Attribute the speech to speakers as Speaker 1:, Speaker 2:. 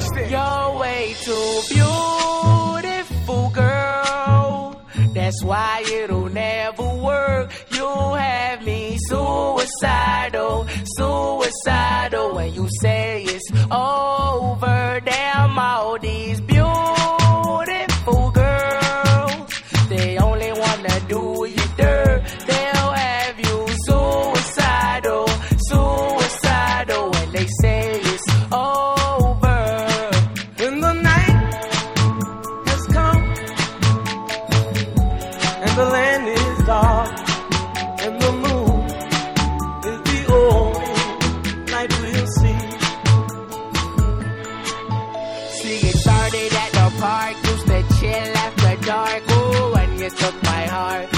Speaker 1: Listen.
Speaker 2: You're way too beautiful, girl. That's why it'll never work. You have me suicidal, suicidal. When you say it's over, damn all these beautiful girls, they only wanna do you dirt. They'll have you suicidal, suicidal. When they say it's over.
Speaker 1: When the night has come and the land is dark and the moon is the only light we'll see.
Speaker 2: See, it started at the park, used to chill after dark. Ooh, and you took my heart.